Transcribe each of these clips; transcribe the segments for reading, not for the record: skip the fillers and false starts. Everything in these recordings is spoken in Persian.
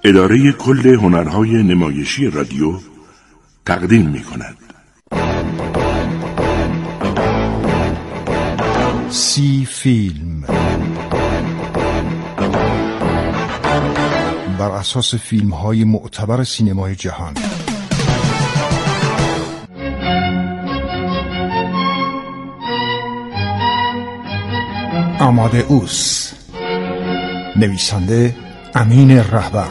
اداره کل هنرهای نمایشی رادیو تقدیم می‌کند. سی فیلم بر اساس فیلم‌های معتبر سینمای جهان. آمادئوس، نویسنده امین رهبر.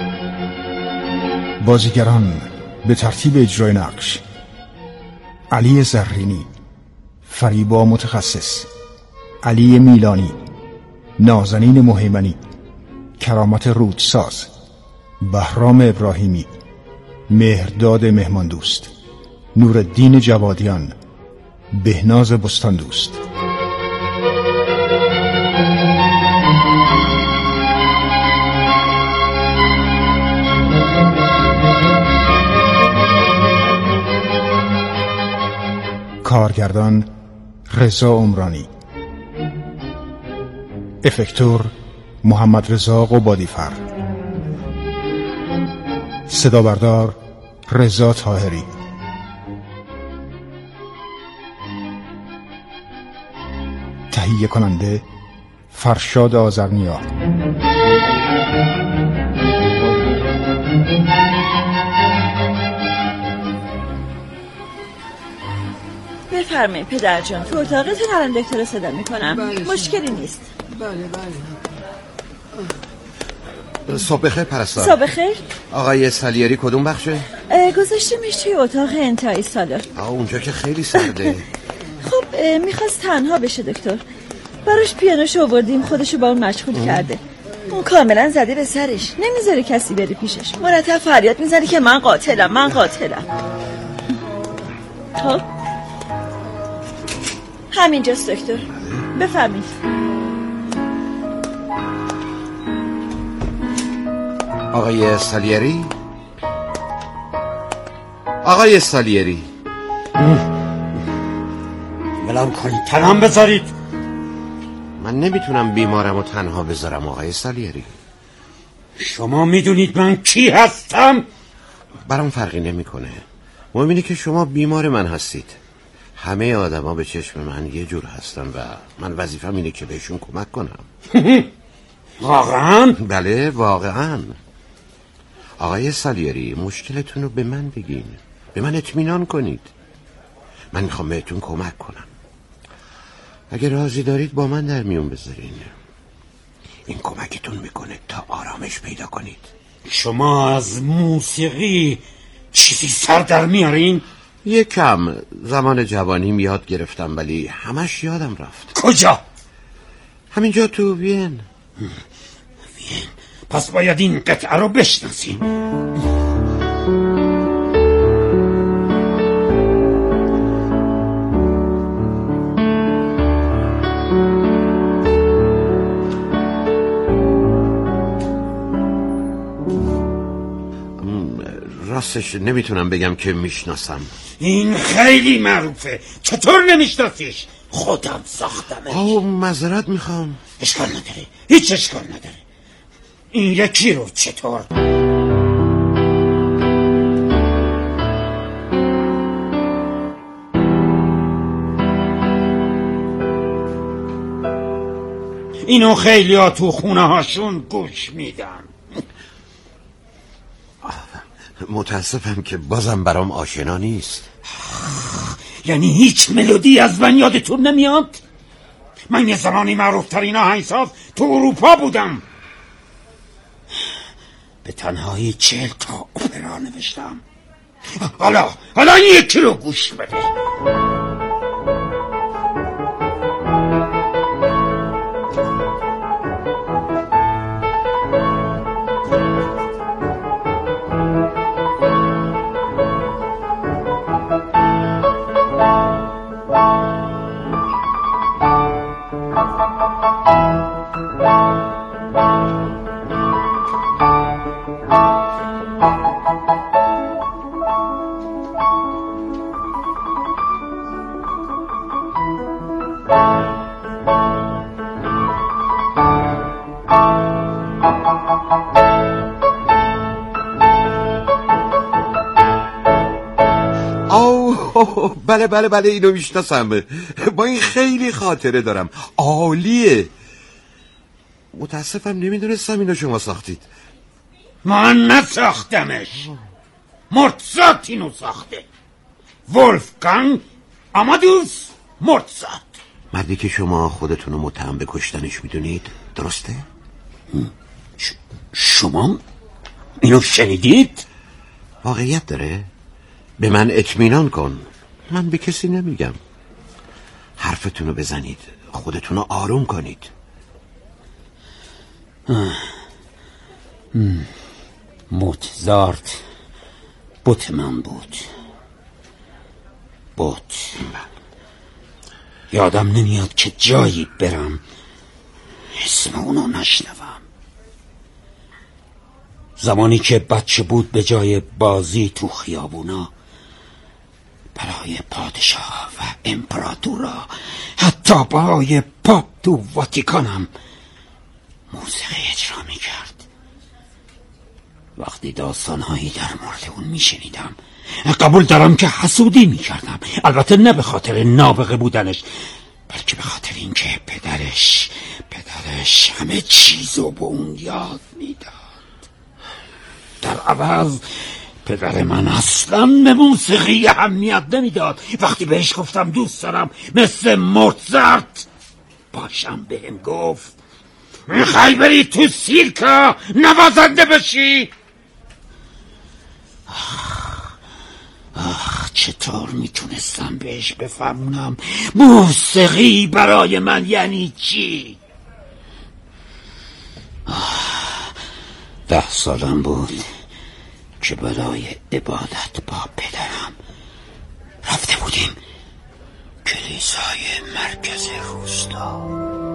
بازیگران به ترتیب اجرای نقش: علی زرینی، فریبا متخصص، علی میلانی، نازنین مهیمنی، کرامت رودساز، بهرام ابراهیمی، مهرداد مهماندوست، نورالدین جوادیان، بهناز بستاندوست. کارگردان رضا عمرانی، افکتور محمد رضا قبادی‌فر، صدا بردار رضا طاهری، تهیه کننده فرشاد آذرنیا. بفرمایید پدر جان، تو اتاقتون الان دکتر صدا میکنم. مشکلی نیست. بله. صبح بخیر پرستار. صبح بخیر. آقای سالیری کدوم بخشه؟ گذاشتیمش توی اتاق انتهای سالن. اونجا که خیلی سرده. خب میخواست تنها بشه دکتر. براش پیانوشو آوردیم، خودشو با اون مشغول کرده. اون کاملا زده به سرش، نمیذاره کسی بره پیشش. مرتب فریاد میزنه که من قاتلم. خب همینجاست دکتر، بفرمایید. آقای سالیری ولم کنید، تنها بذارید. من نمیتونم بیمارم و تنها بذارم آقای سالیری. شما میدونید من کی هستم؟ برام فرقی نمیکنه. مهم اینه که شما بیمار من هستید. همه آدما به چشم من یه جور هستن و من وظیفه‌م اینه که بهشون کمک کنم. واقعا؟ بله واقعا. آقای سالیری مشکلتون رو به من بگین، به من اطمینان کنید. من میخوام بهتون کمک کنم. اگه راضی دارید با من در میون بذارین. این کمکتون میکنه تا آرامش پیدا کنید. شما از موسیقی چیزی سر در میارین؟ یکم زمان جوانیم یاد گرفتم ولی همش یادم رفت. کجا؟ همینجا تو وین. وین؟ پس باید این قطعه رو بشناسیم. راستش نمیتونم بگم که میشناسم. این خیلی معروفه، چطور نمیشناسیش؟ خودم ساختمش. معذرت میخوام. اشکال نداره، هیچ اشکال نداره. این یکی رو چطور؟ اینو خیلی ها تو خونه هاشون گوش میدن. متاسفم که بازم برام آشنا نیست. یعنی هیچ ملودی از من یادتون نمیاد؟ من یه زمانی معروف ترین آهنگساز تو اروپا بودم. به تنهایی 40 تا اپرا نوشتم. حالا این یکی رو گوش بده. بله اینو میشناسم. با این خیلی خاطره دارم. عالیه. متاسفم نمیدونستم اینو شما ساختید. من نساختمش، مرتزات اینو ساخته. ولفگانگ آمادوس مرتزات. مردی که شما خودتونو متهم به کشتنش میدونید، درسته؟ شما اینو شنیدید؟ واقعیت داره؟ به من اطمینان کن. من به کسی نمیگم. حرفتونو بزنید، خودتونو آروم کنید. موتزارت بوت من بود. بوت. یادم نمیاد که جایی برم اسم اونو نشنوم. زمانی که بچه بود به جای بازی تو خیابونا برای پادشاه و امپراتورا، حتی برای پاپ تو واتیکانم موسیقی اجرا میکرد. وقتی داستانهایی در مورد اون میشنیدم قبول دارم که حسودی میکردم. البته نه به خاطر نابغه بودنش، بلکه به خاطر اینکه پدرش همه چیزو به اون یاد میداد. در عوض پدر من اصلا به موسیقی اهمیت نمیداد. وقتی بهش گفتم دوست دارم مثل موتزارت باشم، بهم گفت میخوای بری تو سیرکا نوازنده بشی؟ چطور میتونستم بهش بفهمونم موسیقی برای من یعنی چی؟ 10 سالم بود که برای عبادت با پدرم رفته بودیم کلیسای مرکز روستا.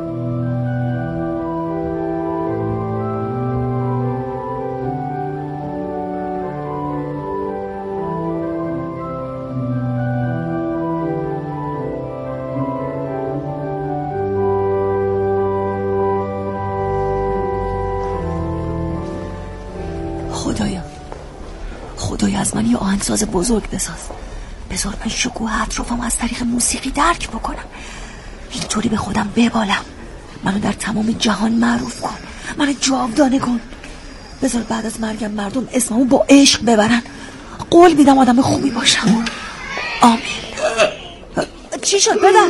خدایا از من یه آهنگساز بزرگ بساز. بذار من شکوه اطرافم از طریق موسیقی درک بکنم. اینطوری به خودم ببالم. منو در تمام جهان معروف کن. منو جاودانه کن. بذار بعد از مرگم مردم اسممو با عشق ببرن. قول میدم آدم خوبی باشم. آمین. چی شد پدر؟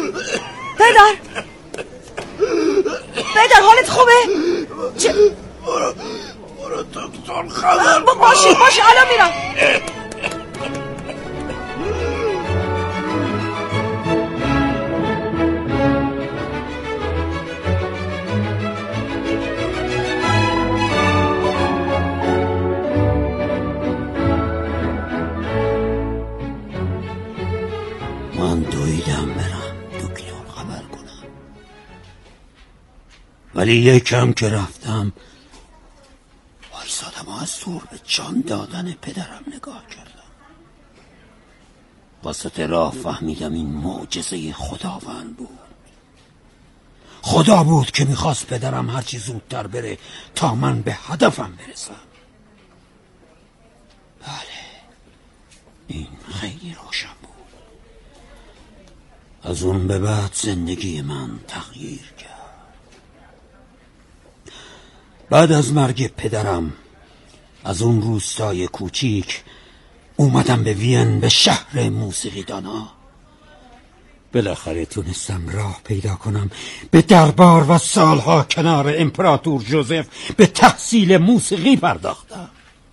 پدر حالت خوبه؟ چه؟ برو دکتر خبر باشه الان میرم. من دویدم برم دکتر خبر کنم، ولی یکم که رفتم وایسادم و از دور به جان دادن پدرم نگاه کردم. وسط راه فهمیدم این معجزه خداوند بود. خدا بود که میخواست پدرم هرچی زودتر بره تا من به هدفم برسم. بله، این خیلی روشن بود. از اون به بعد زندگی من تغییر کرد. بعد از مرگ پدرم از اون روستای کوچیک اومدم به وین، به شهر موسیقیدانا. بالاخره تونستم راه پیدا کنم به دربار و سالها کنار امپراتور جوزف به تحصیل موسیقی پرداختم.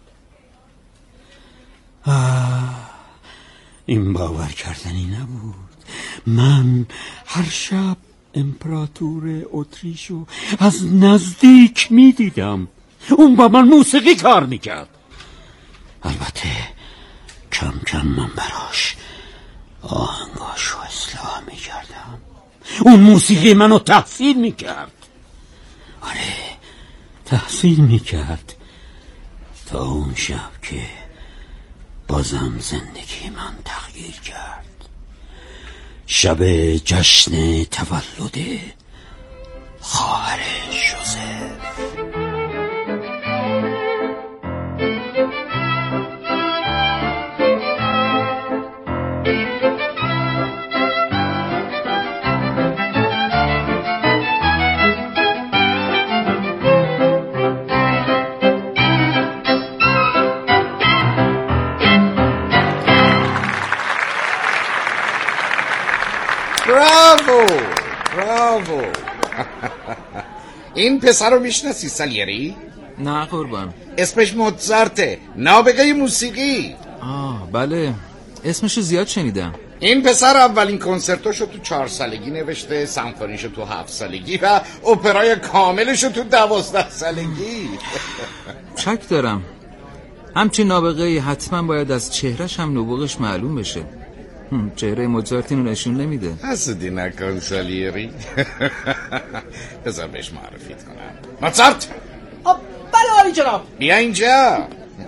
این باور کردنی نبود. من هر شب امپراتور اتریشو از نزدیک می دیدم. اون با من موسیقی کار میکرد. البته کم کم من براش آهنگاشو اصلاح میکردم. اون موسیقی منو تحسین میکرد. آره، تحسین میکرد. تا اون شب که بازم زندگی من تغییر کرد. شب جشن تولد خواهر جوزف. براوو. این پسر رو میشناسی سالیری؟ نه قربان. اسمش موزارته، نابغه موسیقی. بله، اسمشو زیاد شنیدم. این پسر اولین کنسرتاشو تو 4 سالگی نوشته، سمفونیشو تو 7 سالگی و اپرای کاملشو تو 12 سالگی. شک دارم همچین نابغه‌ای حتما باید از چهرهش هم نبوغش معلوم بشه. چهره موزارت اینو نشون نمیده. حسودی نکن سالیری. بذار بهش معرفیت کنم. موزارت! بله عالی جناب. بیا اینجا.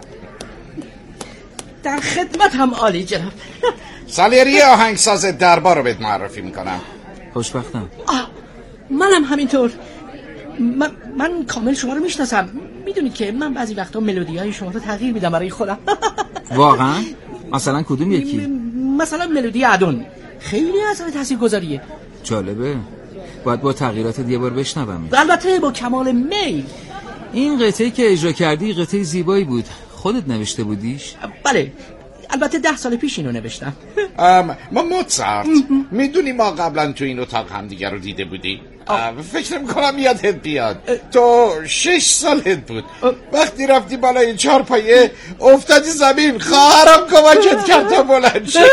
در خدمت هم عالی جناب. سالیری آهنگساز دربار رو بهت معرفی میکنم. خوشبختم. منم همینطور. من کامل شما رو میشناسم. میدونید که من بعضی وقتا ملودی‌های شما رو تغییر میدم برای خودم. واقعا؟ مثلا کدوم یکی؟ مثلا ملودی ادون خیلی اثر تاثیرگذاریه. جالبه. باید با تغییرات یه بار بشنوم. البته با کمال میل. این قطعه‌ای که اجرا کردی قطعه زیبایی بود. خودت نوشته بودیش؟ بله، البته 10 سال پیش اینو نوشتم. ما موزارت، میدونی ما قبلا تو این اتاق هم دیگر رو دیده بودی؟ فکر میکنم یادت بیاد. تو 6 سالت بود وقتی رفتی بالای 4 پایه افتادی زمین، خواهرم کمکت کرد تا بلند شی.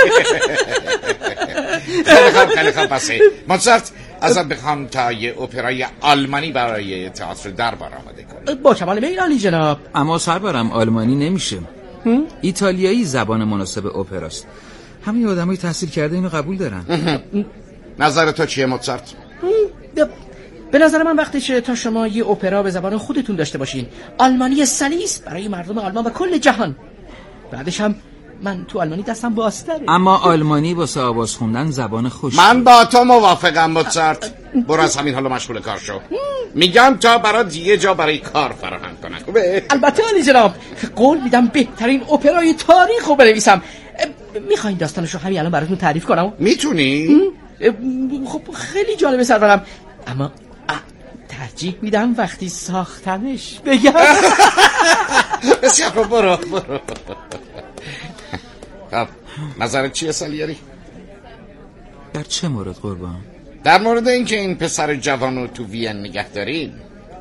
خیلی خوب بسه. موزارت، ازت بخوام تا یه اپرای آلمانی برای تئاتر دربار آماده کنی. با کمال میل عالی جناب. اما سربرم آلمانی نمیشه. ایتالیایی زبان مناسب اپراست. همه آدمای تحصیل کرده اینو قبول دارن. نظر تو چیه موزارت؟ به نظر من وقتشه تا شما یه اپرا به زبان خودتون داشته باشین. آلمانی سلیس برای مردم آلمان و کل جهان. بعدش هم من تو آلمانی دستم بازتره. اما آلمانی واسه آواز خوندن زبان خوش. من با تو موافقم موزارت. برو از همین حالا مشغول کار شو. میگم تا برات یه جا برای کار فراهم کنن. خوبه؟ البته عالی جناب. قول میدم بهترین اپرای تاریخ رو بنویسم. میخواین داستانش رو همین الان براتون تعریف کنم؟ میتونی؟ خب خیلی جالبه سرورم، اما ترجیح میدم وقتی ساختمش بگم. بسیار خوب، برو. خب نظرت چیه سالیری؟ در چه مورد قربان؟ در مورد اینکه این پسر جوانو تو وین نگه دارید.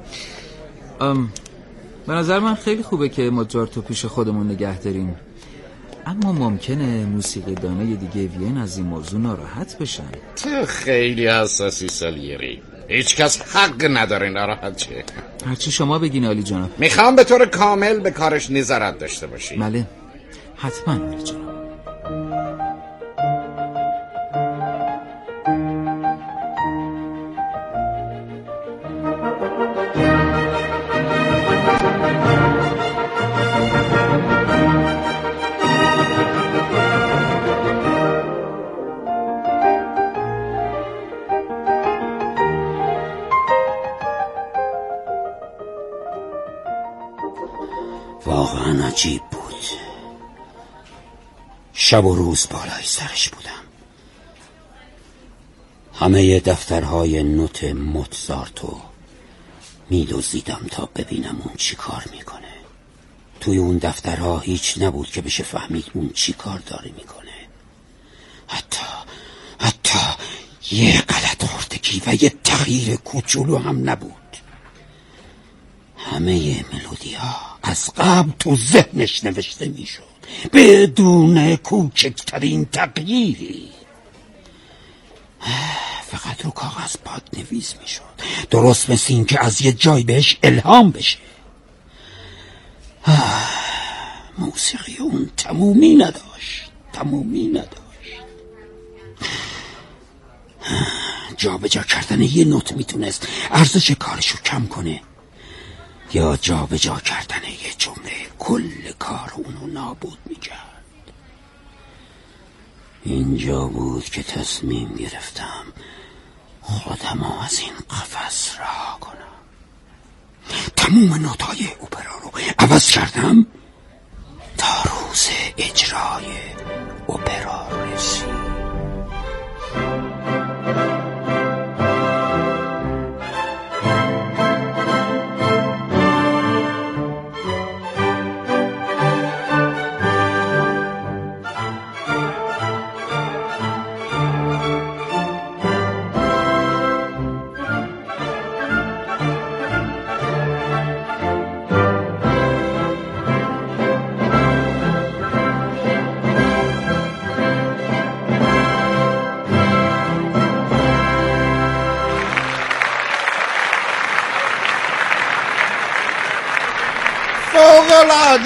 به نظر من خیلی خوبه که موزارتو پیش خودمون نگه داریم، اما ممکنه موسیقی دانه دیگه وین از این موضوع ناراحت بشن. تو خیلی حساسی سالیری. هیچ کس حق نداره ناراحت شه. هرچی شما بگین عالی جناب. میخوام به طور کامل به کارش نظارت داشته باشی. بله حتما عالی جناب. واقعا عجیب بود. شب و روز بالای سرش بودم. همه دفترهای نوت موزارتو میدزدیدم تا ببینم اون چی کار میکنه. توی اون دفترها هیچ نبود که بشه فهمید اون چی کار داره میکنه. حتی یه غلط خوردگی و یه تغییر کوچولو هم نبود. همه ملودی ها از قبل تو ذهنش نوشته میشد بدون کوچکترین تغییری. فقط رو کاغذ پادنویس میشد، درست مثل این که از یه جای بهش الهام بشه. موسیقی اون تمومی نداشت. جا به جا کردن یه نوت میتونست ارزش کارشو کم کنه، یا جا به جا کردن یه جمله کل کار اونو نابود میکرد. اینجا بود که تصمیم گرفتم خودمو از این قفس رها کنم. تموم نوتای اپرا رو عوض کردم تا روز اجرای اپرا رسید.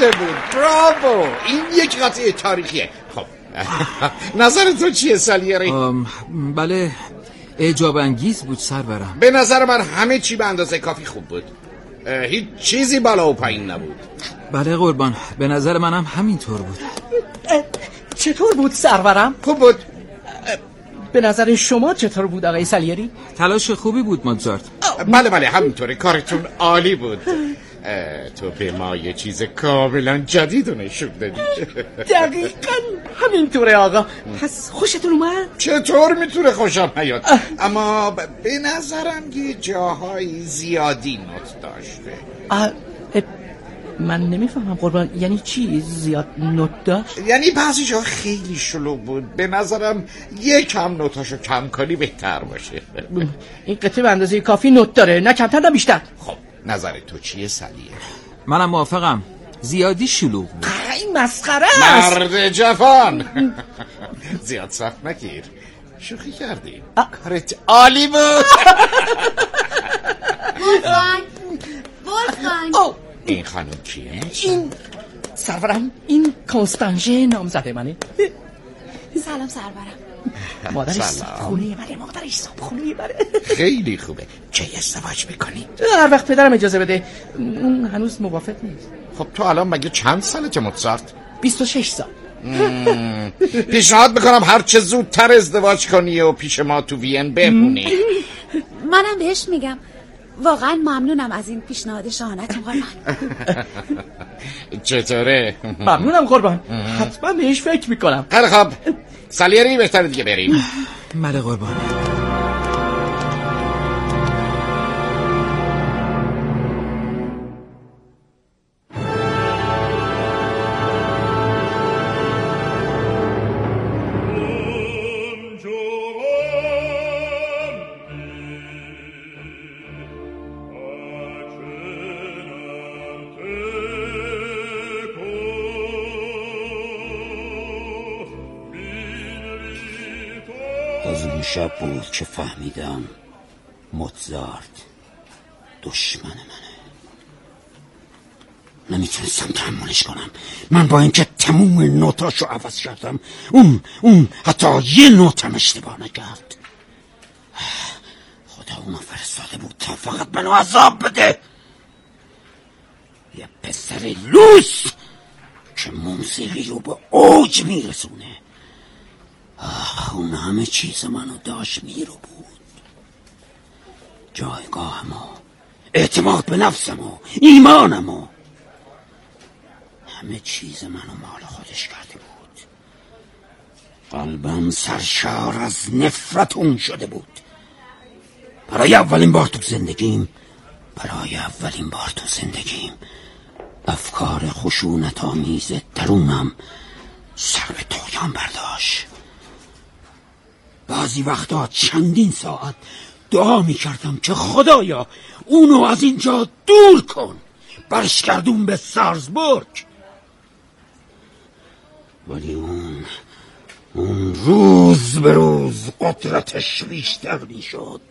شده بود. براوو، این یک قطعه تاریخیه. خب نظر تو چیه سالیری؟ بله اعجاب انگیز بود سرورم. به نظر من همه چی به اندازه کافی خوب بود. هیچ چیزی بالا و پایین نبود. بله قربان، به نظر منم همینطور بود. چطور بود سرورم؟ خوب بود. به نظر شما چطور بود آقای سالیری؟ تلاش خوبی بود موزارت. بله همینطوره، کارتون عالی بود. تو به ما یه چیز کاملا جدید رو نشون دادی. دقیقاً همینطوره آقا. پس خوشتون اومد؟ چطور میتونه خوشم نیاد؟ اما به نظرم یه جاهای زیادی نوت داشته. من نمیفهمم قربان، یعنی چی زیاد نوت داشت؟ یعنی بعضی جا خیلی شلوغ بود. به نظرم یکم نوتاشو کم کنی بهتر باشه. این قطعه به اندازه کافی نوت داره، نه کمتر نه بیشتر. خب نظر تو چیه سلیه؟ منم موافقم، زیادی شلوغ بود. این مسخره است. مرد جوان زیاد سخت نگیر، شوخی کردیم. کارت عالی بود. ولفگانگ این خانم کیه؟ این سرورم، این کنستانژه نامزده منه. سلام سرورم. مادرش صابخونه منه، مادرش صابخونه منه. خیلی خوبه. چه ازدواج میکنی؟ هر وقت پدرم اجازه بده. اون هنوز موافق نیست. خب تو الان مگه چند سالته موزارت؟ 26 سال. پیشنهاد میکنم هر چه زودتر ازدواج کنی و پیش ما تو وین بمونی. منم بهش میگم واقعا ممنونم از این پیشنهاد شاهانتون قربان. چطوره؟ ممنونم قربان، حتما بهش فکر میکنم. خیلی خب سالیری بهتره دیگه بریم. بله قربان. از اون شب بود که فهمیدم موزارت دشمن منه. نمیتونستم تحملش کنم. من با اینکه تموم نوتاشو عوض کردم، اون حتی یه نوتم اشتباه نکرد. خدا اونو فرستاده بود تا فقط منو عذاب بده. یه پسر لوس که موسیقی رو به اوج میرسونه. اون همه چیز منو داشت میرو بود. جایگاهمو، اعتماد به نفسمو، ایمانمو، همه چیز منو مال خودش کرده بود. قلبم سرشار از نفرت اون شده بود. برای اولین بار تو زندگیم افکار خشونت آمیز درونم سر به طغیان برداشت. بعضی وقتا چندین ساعت دعا میکردم که خدایا اونو از اینجا دور کن، برش گردون به سارزبورگ. ولی اون روز به روز قدرتش بیشتر میشد.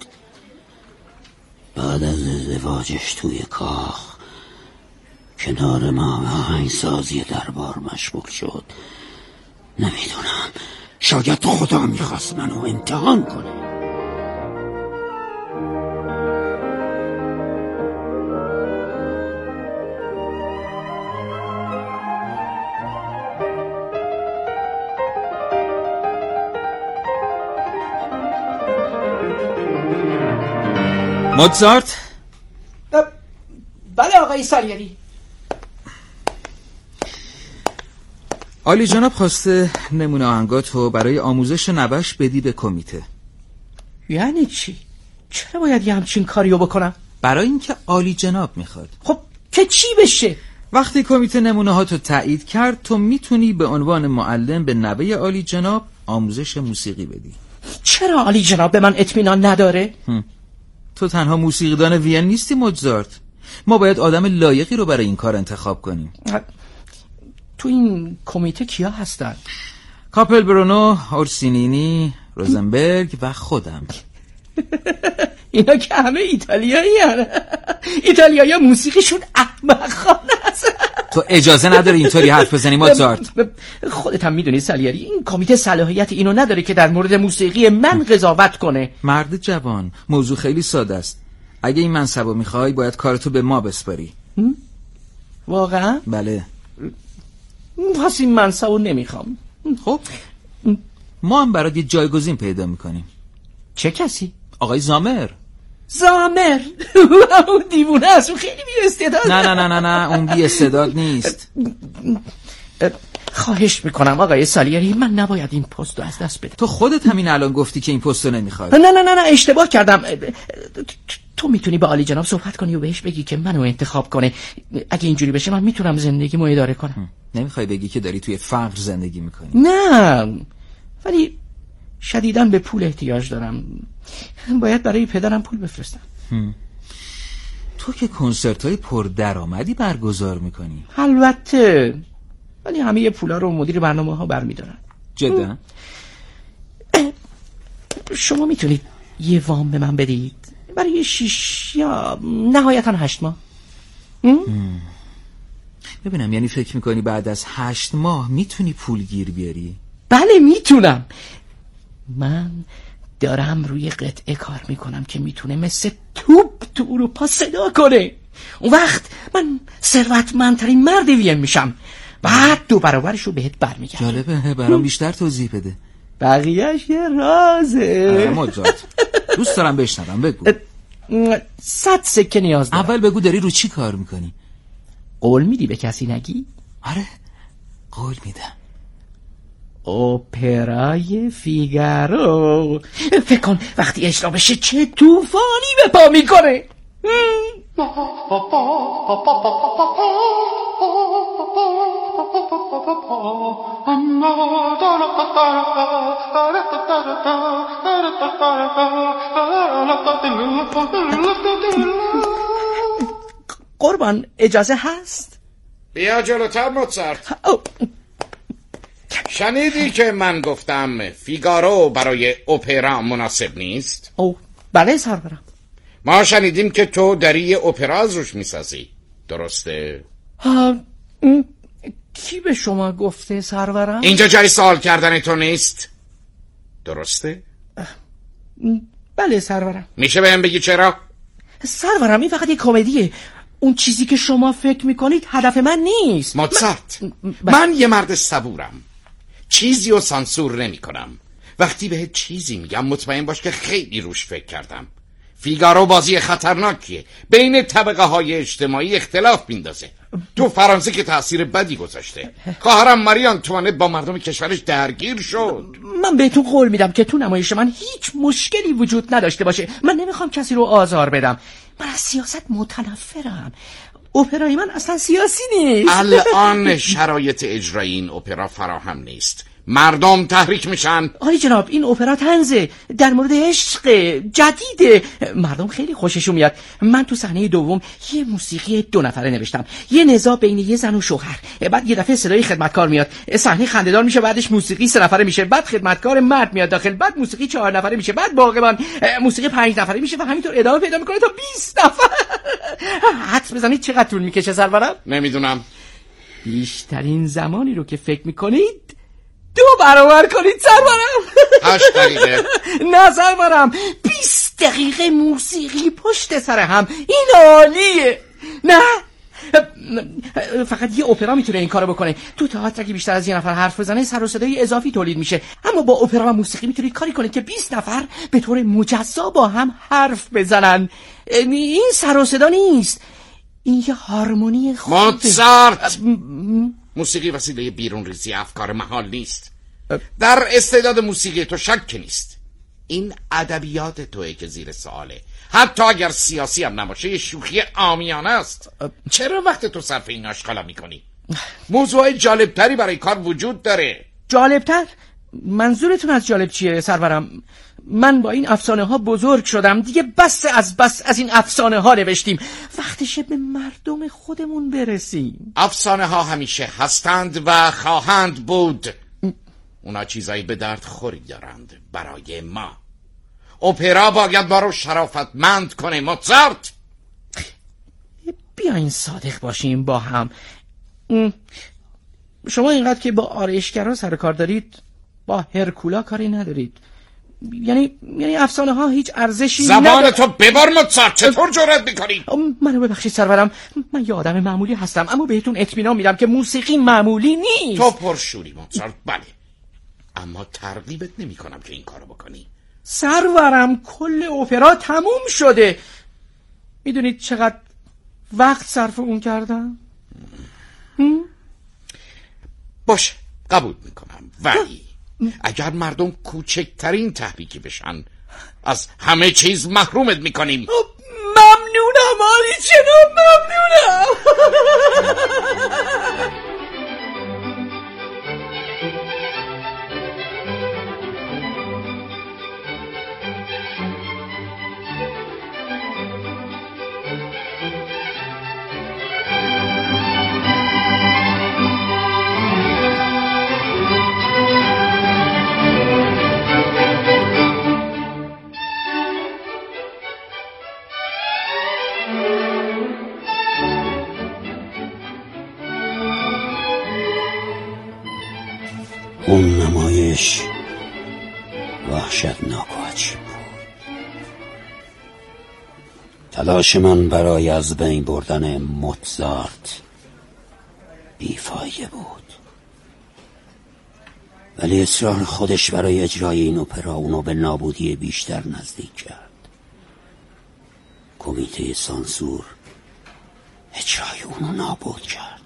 بعد از ازدواجش توی کاخ کنار ما به آهنگسازی دربار مشغول شد. نمیدونم، شاید خدا میخواست منو امتحان کنه. موزارت؟ بله آقای سالیری. عالی جناب خواسته نمونه آهنگاتو برای آموزش نوش بدی به کمیته. یعنی چی؟ چرا باید یه همچین کاریو بکنم؟ برای اینکه عالی جناب میخواد. خب که چی بشه؟ وقتی کمیته نمونه هاتو تایید کرد تو میتونی به عنوان معلم به نوه عالی جناب آموزش موسیقی بدی. چرا عالی جناب به من اطمینان نداره؟ تو تنها موسیقیدان وین نیستی موزارت. ما باید آدم لایقی رو برای این کار انتخاب کنیم. تو این کمیته کیا هستن؟ کاپل برونو، اورسینینی، روزنبرگ و خودم. اینا که همه ایتالیایی هستن. ایتالیایی موسیقیشون احمقانه است. تو اجازه نداری اینطوری حرف بزنی موزارت. خودت هم میدونی سالیری این کمیته صلاحیت اینو نداره که در مورد موسیقی من قضاوت کنه. مرد جوان، موضوع خیلی ساده است. اگه این منصبو میخوای باید کارتو به ما بسپاری. واقعا؟ بله. پس این منصبو نمیخوام. خب ما هم برات یه جایگزین پیدا میکنیم. چه کسی؟ آقای زامر. زامر؟ اون دیوونه است، اون خیلی بی استعداد. نه اون بی استعداد نیست. خواهش میکنم آقای سالیری، من نباید این پستو از دست بدم. تو خودت همین الان گفتی که این پستو نمیخوای. نه اشتباه کردم. تو میتونی با عالی جناب صحبت کنی و بهش بگی که منو انتخاب کنه. اگه اینجوری بشه من میتونم زندگیمو اداره کنم. نمیخوای بگی که داری توی فقر زندگی میکنی؟ نه، ولی شدیداً به پول احتیاج دارم. باید برای پدرم پول بفرستم. تو که کنسرت‌های پردرآمدی برگزار میکنی. البته، ولی همه پولا رو مدیر برنامه‌ها برمی‌دارن. جدا؟ شما میتونید یه وام به من بدید برای 6 یا نهایتاً 8 ماه. ببینم، یعنی فکر میکنی بعد از 8 ماه میتونی پول گیر بیاری؟ بله میتونم. من دارم روی قطعه کار میکنم که میتونه مثل توپ تو اروپا صدا کنه. اون وقت من ثروتمندترین مرد وین میشم. بعد 2 برابرش رو بهت برمیگردم. جالبه، برام بیشتر توضیح بده. بقیهش یه رازه. موزارت، دوست دارم بشنوم، بگو. 100 سکه نیاز دارم. اول بگو داری رو چی کار میکنی؟ قول میدی به کسی نگی؟ آره، قول میدم. اپرای فیگارو. فکر کن وقتی اجرا بشه چه طوفانی به پا میکنه. قربان اجازه هست؟ بیا جلوتر موزارت. شنیدی که من گفتم فیگارو برای اپرا مناسب نیست؟ بله سرورم. ما شنیدیم که تو داری یه اپرا از روش میسازی، درسته؟ کی به شما گفته سرورم؟ اینجا جای سوال کردن تو نیست، درسته؟ بله سرورم. میشه بهم بگی چرا؟ سرورم این فقط یه کمدیه. اون چیزی که شما فکر میکنید هدف من نیست. موزارت، من یه مرد صبورم، چیزی رو سانسور نمی کنم. وقتی بهت چیزی میگم مطمئن باش که خیلی روش فکر کردم. فیگارو بازی خطرناکیه، بین طبقه های اجتماعی اختلاف میندازه. تو فرانسه که تأثیر بدی گذاشته. خواهرم ماری آنتوانت با مردم کشورش درگیر شد. من بهتون قول میدم که تو نمایش من هیچ مشکلی وجود نداشته باشه. من نمیخوام کسی رو آزار بدم. من از سیاست متنفرم. اپرای من اصلا سیاسی نیست. الان شرایط اجرای این اپرا فراهم نیست، مردم تحریک میشن. آی جناب، این اپرا طنزه، در مورد عشق جدیده، مردم خیلی خوششون میاد. من تو صحنه دوم یه موسیقی 2 نفره نوشتم، یه نزاع بین یه زن و شوهر. بعد یه دفعه صدای خدمتکار میاد، صحنه خنده‌دار میشه، بعدش موسیقی 3 نفره میشه، بعد خدمتکار مرد میاد داخل، بعد موسیقی 4 نفره میشه، بعد باقیمان موسیقی 5 نفره میشه و همینطور ادامه پیدا میکنه تا 20 نفر. حدس بزنید چقدر طول میکشه سرورم؟ نمیدونم. بیشترین زمانی رو که فکر میکنید 2 برابر کنید سرورم. 8 دقیقه. نه سرورم، 20 دقیقه موسیقی پشت سر هم، این عالیه. نه فقط یه اپرا میتونه این کارو بکنه. تو تئاتر که بیشتر از یه نفر حرف بزنه سر و صدای اضافی تولید میشه، اما با اپرا و موسیقی میتونید کاری کنید که 20 نفر به طور مجزا با هم حرف بزنن. این سر و صدا نیست، این یه هارمونی خوبه. موزارت، موسیقی وسیله بیرون ریزی افکار محال نیست. در استعداد موسیقی تو شک نیست. این ادبیات توئه که زیر سواله. حتی اگر سیاسی هم نباشه یه شوخی عامیانه است. چرا وقت تو صرف این آشغالا میکنی؟ موضوع جالبتری برای کار وجود داره. جالبتر؟ منظورتون از جالب چیه سرورم؟ من با این افسانه ها بزرگ شدم دیگه، بس از این افسانه ها نوشتیم، وقتشه به مردم خودمون برسیم. افسانه ها همیشه هستند و خواهند بود. اونا چیزایی به درد خوری دارند برای ما. اپرا باید ما رو شرافتمند کنه موزارت. بیاین صادق باشیم با هم. شما اینقدر که با آرایشگرا سر کار دارید با هرکولا کاری ندارید. یعنی افسانه ها هیچ ارزشی زبان تو ببار موزارت، چطور جرأت میکنی؟ منو ببخشید سرورم، من یه آدم معمولی هستم، اما بهتون اطمینان میدم که موسیقی معمولی نیست. تو پرشوری موزارت، بله، اما ترغیبت نمیکنم که این کارو بکنی. سرورم کل اپرا تموم شده. میدونید چقدر وقت صرف اون کردم؟ باشه، قبول میکنم، ولی اگر مردم کوچکترین تحریکی بشن از همه چیز محرومت میکنیم. ممنونم عالی جناب، ممنونم. اون نمایش وحشتناک و عجیب بود. تلاش من برای از بین بردن موزارت بیفایده بود، ولی اصرار خودش برای اجرای این اپرا اونو به نابودی بیشتر نزدیک کرد. کمیته سانسور اجرای اونو نابود کرد.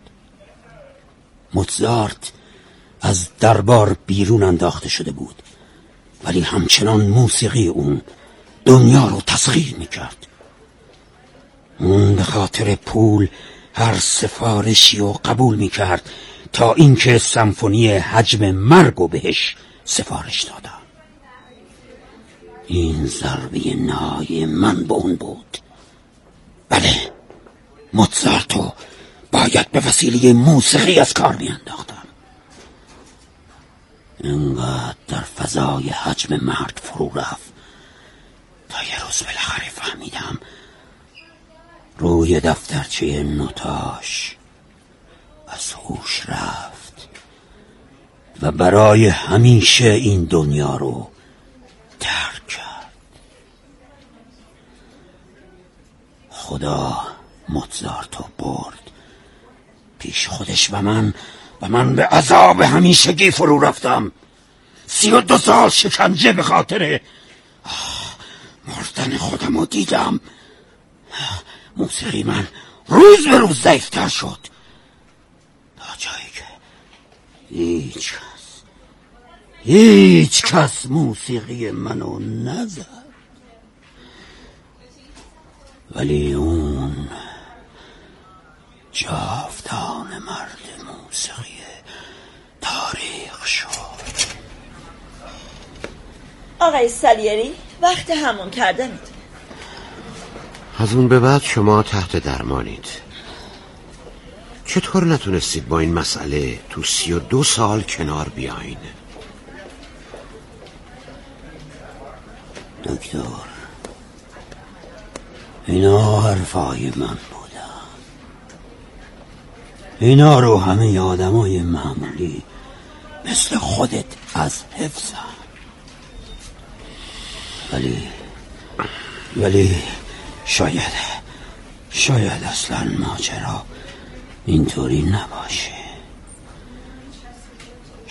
موزارت از دربار بیرون انداخته شده بود، ولی همچنان موسیقی اون دنیا رو تسخیر میکرد. اون به خاطر پول هر سفارشی رو قبول میکرد تا اینکه سمفونی حجم مرگو بهش سفارش دادم. این ضربه نهایی من به اون بود. بله، موزارتو باید به وسیله موسیقی از کار میانداختم. انقدر در فضای حجم مرگ فرو رفت تا یه روز بالاخره فهمیدم روی دفترچه نوتاش از هوش رفت و برای همیشه این دنیا رو ترک کرد. خدا موزارتو برد پیش خودش و من به عذاب همیشگی فرو رفتم. 32 سال شکنجه به خاطر مردن خودم رو دیدم. موسیقی من روز به روز ضعیفتر شد تا جایی که هیچ کس موسیقی منو نزد. ولی اون جاودان مرد موسیقی تاریخ شد. آقای سالیری، وقت همون کردنید. از اون به بعد شما تحت درمانید. چطور نتونستید با این مسئله تو 32 سال کنار بیاین؟ دکتر، اینا حرفای من بودن. اینا رو همه آدمای معمولی مثل خودت از حفظن. ولی شاید اصلا ماجرا اینطوری نباشه.